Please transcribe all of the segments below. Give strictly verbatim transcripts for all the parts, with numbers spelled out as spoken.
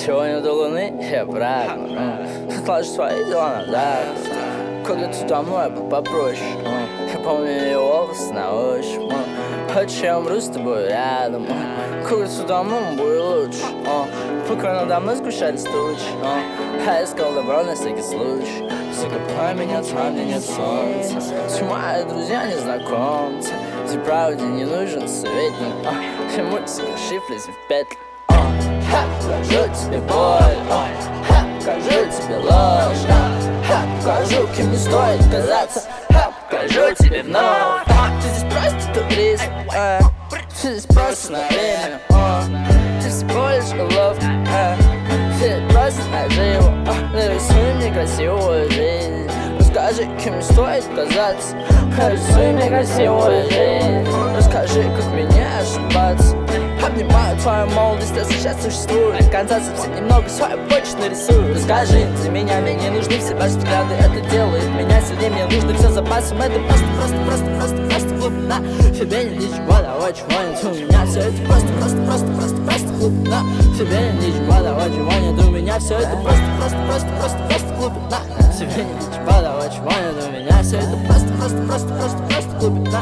Сегодня до луны я прагну отложу свои дела назад. Когда ты со мной попроще, я помню ее волосы на ощупь. Хочу я умру с тобой рядом. Когда ты со мной будет лучше. Пока надо мной сгущались тучи, я искал добро на всякий случай. Сука, пламя там, где нет солнца. Все мои друзья незнакомцы. Где правде не нужен советник. Все мысли шифлись в петли. Покажу тебе боль, покажу тебе ложь, покажу, кем не стоит казаться, покажу тебе вновь. Ты здесь просто турист, ты здесь просто на время, ты всего лишь уловка, ты просто наживо. Нарисуй мне красивую жизнь, расскажи, кем не стоит казаться. Нарисуй мне красивую жизнь, расскажи, как мне ошибаться. Обнимаю твою молодость, а сейчас существует до конца совсем немного свою почту нарисую. Расскажи за меня, мне не нужны все ваши взгляды. Это делает меня сильнее, мне нужно все запасом. Это просто, просто, просто, просто, просто глубина. Тебе ничего того, чего нет у меня. Все это просто, просто, просто, просто, просто глубина. Тебе ничего того, чего нет у меня. Все это просто, просто, просто, просто, просто глубина. Тебе ничего того, чего нет у меня. Все это просто, просто, просто, просто, просто глубина.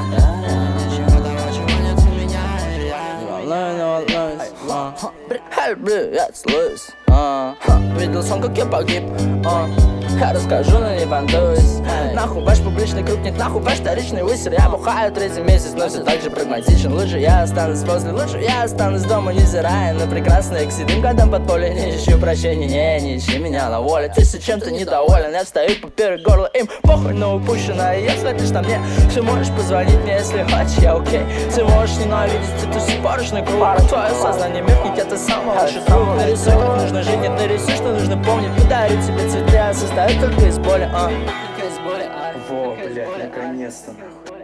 Привет, слышь, видел сон, как я погиб. Я расскажу, но не понтуюсь. Нахуй ваш публичный круг, нет нахуй ваш вторичный высер. Я бухаю третий месяц, но все так же прагматичен. Лучше я останусь после, лучше я останусь дома, невзирая на прекрасные эксидым. Годам под поле не ищу прощения, не, не ищи меня на воле. Ты с чем-то недоволен, я встаю поперек горла им. Похуй на упущенное, если ты на мне. Ты можешь позвонить мне, если хочешь, я окей. Ты можешь ненавидеть эту сипорочный круг. Твое сознание мягкий, это самый лучший друг. Нарисуй, как нужно жить, нет, нарисуй, что нужно помнить. Подарю тебе цветы, а состоит только из боли, а. Только из боли, а. Во, блядь, наконец-то, нахуй.